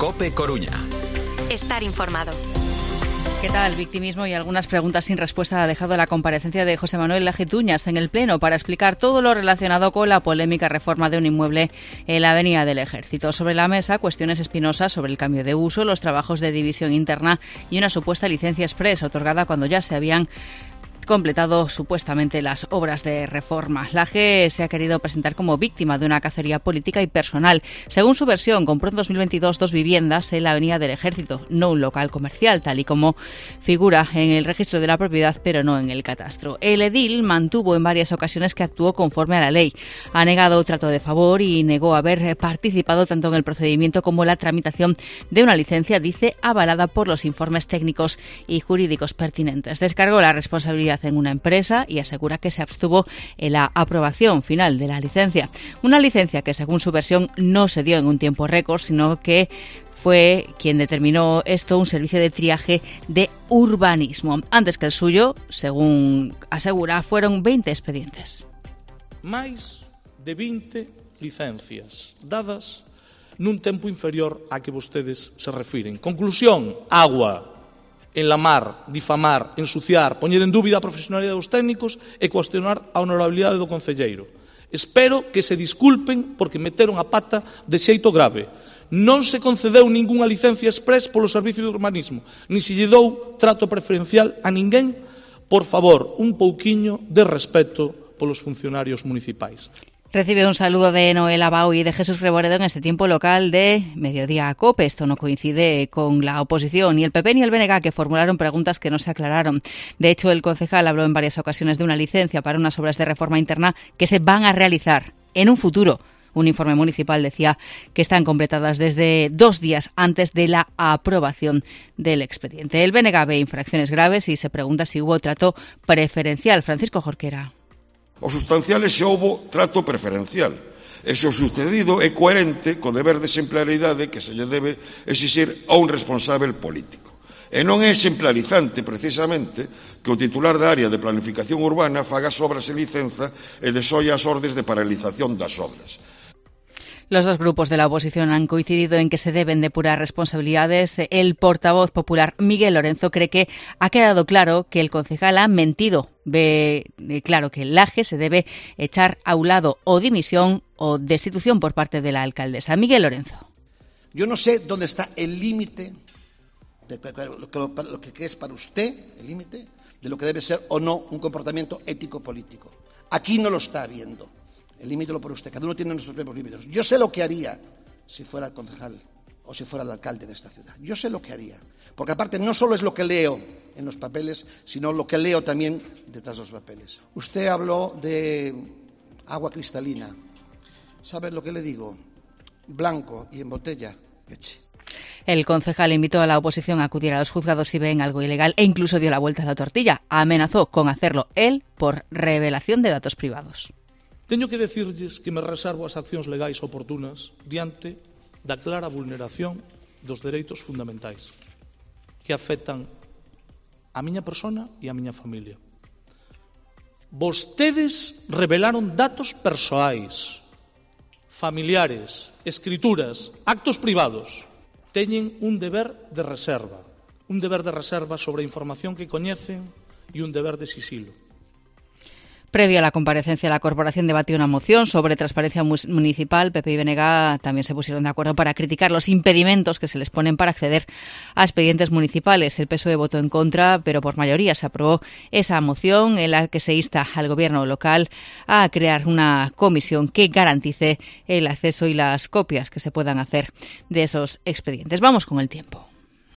COPE Coruña. Estar informado. ¿Qué tal? Victimismo y algunas preguntas sin respuesta ha dejado la comparecencia de José Manuel Laje-Tuñas en el Pleno para explicar todo lo relacionado con la polémica reforma de un inmueble en la Avenida del Ejército. Sobre la mesa, cuestiones espinosas sobre el cambio de uso, los trabajos de división interna y una supuesta licencia express otorgada cuando ya se habían completado supuestamente las obras de reforma. Laje se ha querido presentar como víctima de una cacería política y personal. Según su versión, compró en 2022 2 viviendas en la Avenida del Ejército, no un local comercial, tal y como figura en el registro de la propiedad, pero no en el catastro. El edil mantuvo en varias ocasiones que actuó conforme a la ley. Ha negado trato de favor y negó haber participado tanto en el procedimiento como la tramitación de una licencia, dice, avalada por los informes técnicos y jurídicos pertinentes. Descargó la responsabilidad en una empresa y asegura que se abstuvo en la aprobación final de la licencia. Una licencia que, según su versión, no se dio en un tiempo récord, sino que fue quien determinó esto un servicio de triaje de urbanismo. Antes que el suyo, según asegura, fueron 20 expedientes. Máis de 20 licencias dadas nun tempo inferior a que vostedes se refiren. Conclusión: agua, enlamar, difamar, ensuciar, poñer en dúbida a profesionalidade dos técnicos e cuestionar a honorabilidade do concelleiro. Espero que se disculpen porque meteron a pata de xeito grave. Non se concedeu ningunha licencia express polo Servicio de Urbanismo, nin se lle dou trato preferencial a ninguén. Por favor, un pouquiño de respeto polos funcionarios municipais. Recibe un saludo de Noel Abao y de Jesús Reboredo en este tiempo local de Mediodía COPE. Esto no coincide con la oposición, ni el PP ni el BNG, que formularon preguntas que no se aclararon. De hecho, el concejal habló en varias ocasiones de una licencia para unas obras de reforma interna que se van a realizar en un futuro. Un informe municipal decía que están completadas desde 2 días antes de la aprobación del expediente. El BNG ve infracciones graves y se pregunta si hubo trato preferencial. Francisco Jorquera. O sustancial é se houbo trato preferencial. E se o sucedido é coherente co deber de exemplaridade que se lle debe exixir a un responsável político. E non é exemplarizante, precisamente, que o titular da área de planificación urbana faga as obras en licenza e desolla as ordes de paralización das obras. Los dos grupos de la oposición han coincidido en que se deben depurar responsabilidades. El portavoz popular Miguel Lorenzo cree que ha quedado claro que el concejal ha mentido. Ve claro que el Laje se debe echar a un lado o dimisión o destitución por parte de la alcaldesa. Miguel Lorenzo. Yo no sé dónde está el límite de lo que es para usted, el límite de lo que debe ser o no un comportamiento ético-político. Aquí no lo está viendo. El límite lo pone usted, cada uno tiene nuestros propios límites. Yo sé lo que haría si fuera el concejal o si fuera el alcalde de esta ciudad. Yo sé lo que haría, porque aparte no solo es lo que leo en los papeles, sino lo que leo también detrás de los papeles. Usted habló de agua cristalina. ¿Sabe lo que le digo? Blanco y en botella, leche. El concejal invitó a la oposición a acudir a los juzgados si ven algo ilegal e incluso dio la vuelta a la tortilla. Amenazó con hacerlo él por revelación de datos privados. Teño que decirlles que me reservo as accións legais oportunas diante da clara vulneración dos dereitos fundamentais que afectan a miña persona e a miña familia. Vostedes revelaron datos persoais, familiares, escrituras, actos privados. Teñen un deber de reserva sobre a información que coñecen e un deber de sisilo. Previo a la comparecencia, la corporación debatió una moción sobre transparencia municipal. PP y BNG también se pusieron de acuerdo para criticar los impedimentos que se les ponen para acceder a expedientes municipales. El PSOE votó en contra, pero por mayoría se aprobó esa moción en la que se insta al gobierno local a crear una comisión que garantice el acceso y las copias que se puedan hacer de esos expedientes. Vamos con el tiempo.